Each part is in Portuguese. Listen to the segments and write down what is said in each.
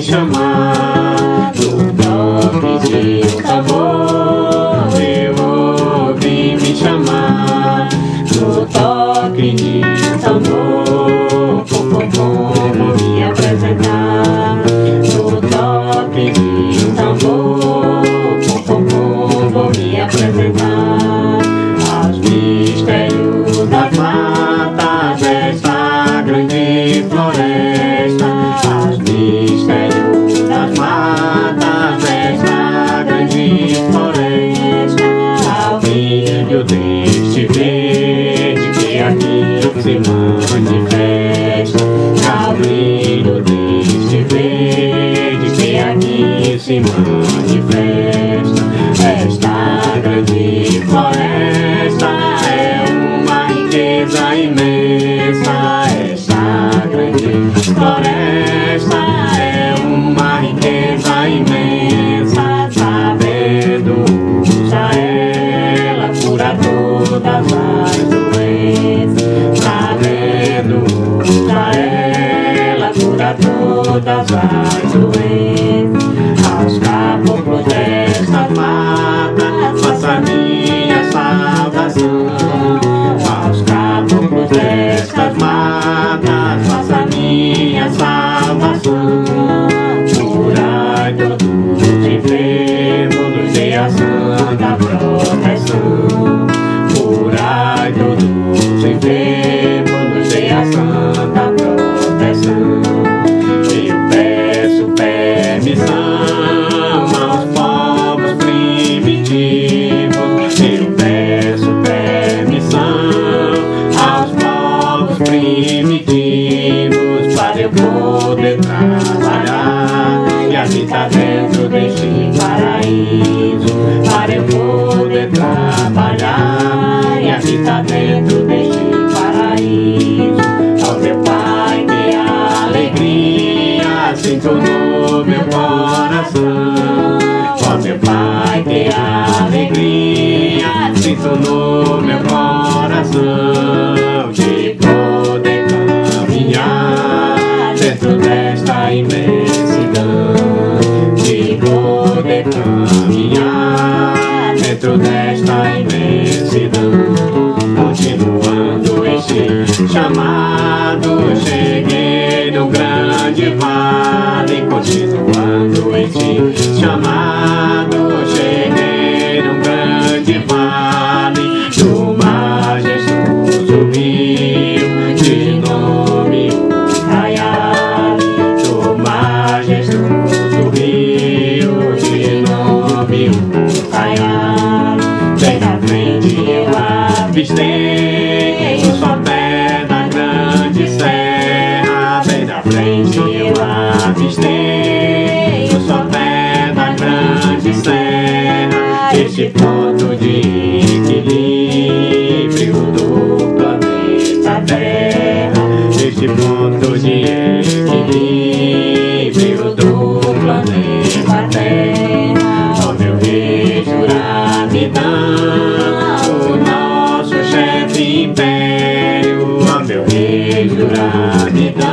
chamar. No toque de um tambor eu ouvi me chamar. No toque de um tambor, vou me apresentar. No toque de um tambor, vou me apresentar. Aos mistérios das matas desta grande floresta. Aos mistérios das matas desta grande floresta. Ao brilho deste verde que aqui se manifesta. Ao brilho deste verde que aqui se manifesta. Esta grande floresta é uma riqueza imensa. Esta grande floresta é uma riqueza imensa. Sabendo usa ela, cura todas as doenças. Sabendo usa ela, cura todas as doenças. Aos caboclos destas matas faça minha salvação. Aos caboclos destas matas faça minha salvação. Curai todos os enfermos, nos dê a santa proteção. Curai todos os enfermos, nos dê a santa proteção. Eu peço permissão aos povos primitivos. Eu peço permissão aos povos primitivos para eu poder trabalhar e habitar dentro deste paraíso. Para eu poder trabalhar e habitar dentro deste paraíso. Ó meu Pai, que alegria sinto no meu coração. Ó meu Pai, que alegria sinto no meu coração. De poder caminhar dentro desta imensidão. De poder caminhar dentro desta imensidão. Continuando este chamado, cheguei no grande vale. Continuando este chamado, cheguei no grande vale. Do majestoso rio de nome Ucaiali. Do majestoso rio de nome Ucaiali. Bem na frente eu avistei o sopé da grande serra. Bem na frente eu avistei o sopé da grande serra. Este ponto de equilíbrio do planeta Terra. Este ponto de equilíbrio do planeta Terra. Ó meu rei Juramidã, o nosso chefe império. Ó meu rei Juramidã,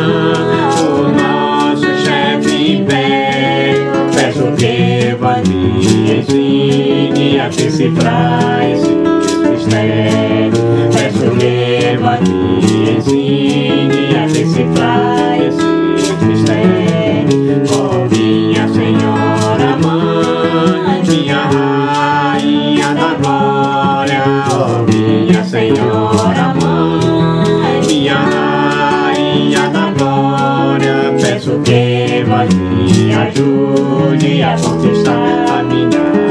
o nosso chefe império. Peço que vós me ensine a decifrar esses mistérios. Peço que vós me ensine a decifrar esses mistérios. Ó minha Senhora Mãe, minha Rainha da Glória. Ó minha Senhora Mãe, minha Rainha da Glória. Peço que vós me ajude a conquistar a minha